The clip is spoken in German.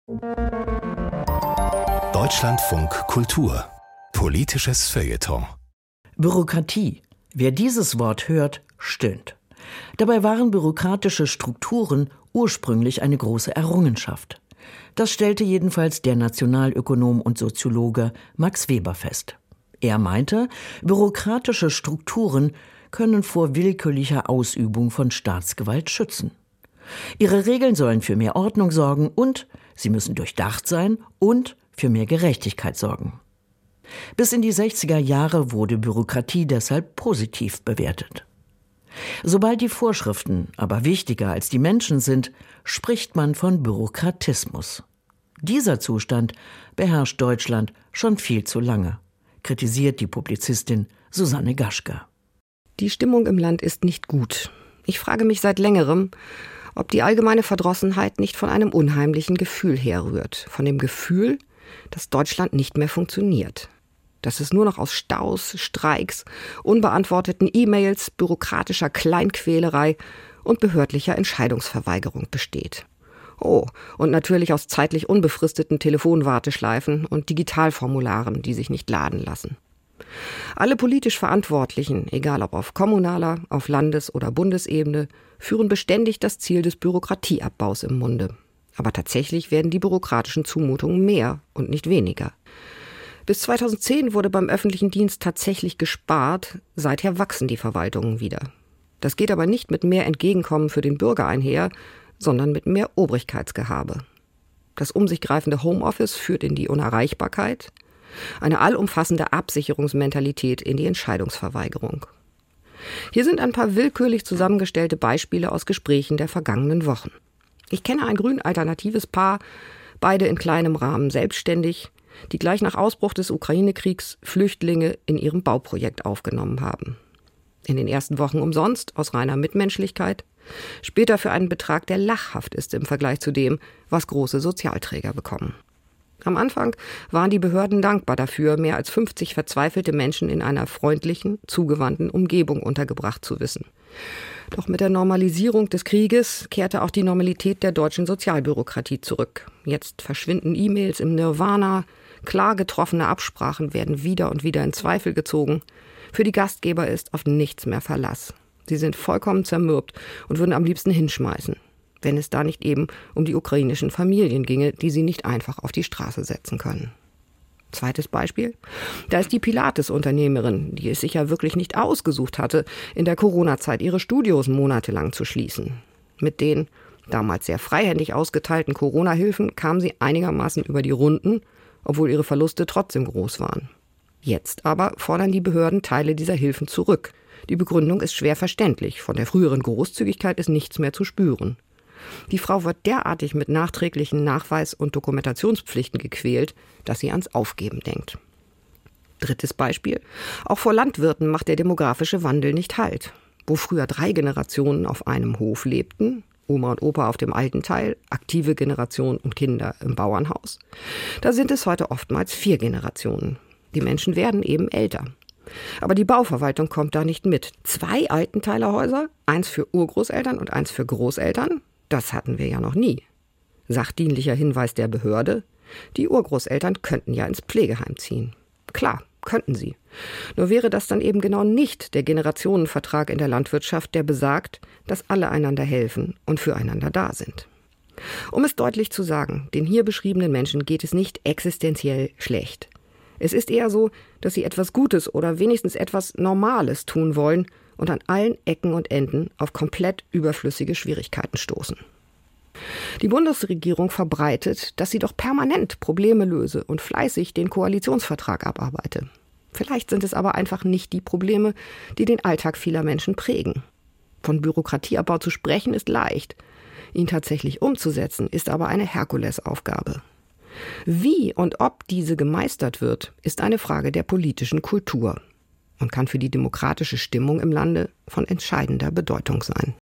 Deutschlandfunk Kultur. Politisches Feuilleton. Bürokratie. Wer dieses Wort hört, stöhnt. Dabei waren bürokratische Strukturen ursprünglich eine große Errungenschaft. Das stellte jedenfalls der Nationalökonom und Soziologe Max Weber fest. Er meinte, bürokratische Strukturen können vor willkürlicher Ausübung von Staatsgewalt schützen. Ihre Regeln sollen für mehr Ordnung sorgen und sie müssen durchdacht sein und für mehr Gerechtigkeit sorgen. Bis in die 60er Jahre wurde Bürokratie deshalb positiv bewertet. Sobald die Vorschriften aber wichtiger als die Menschen sind, spricht man von Bürokratismus. Dieser Zustand beherrscht Deutschland schon viel zu lange, kritisiert die Publizistin Susanne Gaschke. Die Stimmung im Land ist nicht gut. Ich frage mich seit längerem, ob die allgemeine Verdrossenheit nicht von einem unheimlichen Gefühl herrührt. Von dem Gefühl, dass Deutschland nicht mehr funktioniert. Dass es nur noch aus Staus, Streiks, unbeantworteten E-Mails, bürokratischer Kleinquälerei und behördlicher Entscheidungsverweigerung besteht. Oh, und natürlich aus zeitlich unbefristeten Telefonwarteschleifen und Digitalformularen, die sich nicht laden lassen. Alle politisch Verantwortlichen, egal ob auf kommunaler, auf Landes- oder Bundesebene, führen beständig das Ziel des Bürokratieabbaus im Munde. Aber tatsächlich werden die bürokratischen Zumutungen mehr und nicht weniger. Bis 2010 wurde beim öffentlichen Dienst tatsächlich gespart, seither wachsen die Verwaltungen wieder. Das geht aber nicht mit mehr Entgegenkommen für den Bürger einher, sondern mit mehr Obrigkeitsgehabe. Das um sich greifende Homeoffice führt in die Unerreichbarkeit, eine allumfassende Absicherungsmentalität in die Entscheidungsverweigerung. Hier sind ein paar willkürlich zusammengestellte Beispiele aus Gesprächen der vergangenen Wochen. Ich kenne ein grün-alternatives Paar, beide in kleinem Rahmen selbstständig, die gleich nach Ausbruch des Ukraine-Kriegs Flüchtlinge in ihrem Bauprojekt aufgenommen haben. In den ersten Wochen umsonst, aus reiner Mitmenschlichkeit, später für einen Betrag, der lachhaft ist im Vergleich zu dem, was große Sozialträger bekommen. Am Anfang waren die Behörden dankbar dafür, mehr als 50 verzweifelte Menschen in einer freundlichen, zugewandten Umgebung untergebracht zu wissen. Doch mit der Normalisierung des Krieges kehrte auch die Normalität der deutschen Sozialbürokratie zurück. Jetzt verschwinden E-Mails im Nirvana, klar getroffene Absprachen werden wieder und wieder in Zweifel gezogen. Für die Gastgeber ist auf nichts mehr Verlass. Sie sind vollkommen zermürbt und würden am liebsten hinschmeißen, wenn es da nicht eben um die ukrainischen Familien ginge, die sie nicht einfach auf die Straße setzen können. Zweites Beispiel. Da ist die Pilates-Unternehmerin, die es sich ja wirklich nicht ausgesucht hatte, in der Corona-Zeit ihre Studios monatelang zu schließen. Mit den damals sehr freihändig ausgeteilten Corona-Hilfen kam sie einigermaßen über die Runden, obwohl ihre Verluste trotzdem groß waren. Jetzt aber fordern die Behörden Teile dieser Hilfen zurück. Die Begründung ist schwer verständlich. Von der früheren Großzügigkeit ist nichts mehr zu spüren. Die Frau wird derartig mit nachträglichen Nachweis- und Dokumentationspflichten gequält, dass sie ans Aufgeben denkt. Drittes Beispiel. Auch vor Landwirten macht der demografische Wandel nicht Halt. Wo früher 3 Generationen auf einem Hof lebten, Oma und Opa auf dem alten Teil, aktive Generation und Kinder im Bauernhaus, da sind es heute oftmals 4 Generationen. Die Menschen werden eben älter. Aber die Bauverwaltung kommt da nicht mit. 2 Altenteilerhäuser, 1 für Urgroßeltern und 1 für Großeltern, das hatten wir ja noch nie. Sachdienlicher Hinweis der Behörde: Die Urgroßeltern könnten ja ins Pflegeheim ziehen. Klar, könnten sie. Nur wäre das dann eben genau nicht der Generationenvertrag in der Landwirtschaft, der besagt, dass alle einander helfen und füreinander da sind. Um es deutlich zu sagen, den hier beschriebenen Menschen geht es nicht existenziell schlecht. Es ist eher so, dass sie etwas Gutes oder wenigstens etwas Normales tun wollen und an allen Ecken und Enden auf komplett überflüssige Schwierigkeiten stoßen. Die Bundesregierung verbreitet, dass sie doch permanent Probleme löse und fleißig den Koalitionsvertrag abarbeite. Vielleicht sind es aber einfach nicht die Probleme, die den Alltag vieler Menschen prägen. Von Bürokratieabbau zu sprechen ist leicht. Ihn tatsächlich umzusetzen, ist aber eine Herkulesaufgabe. Wie und ob diese gemeistert wird, ist eine Frage der politischen Kultur und kann für die demokratische Stimmung im Lande von entscheidender Bedeutung sein.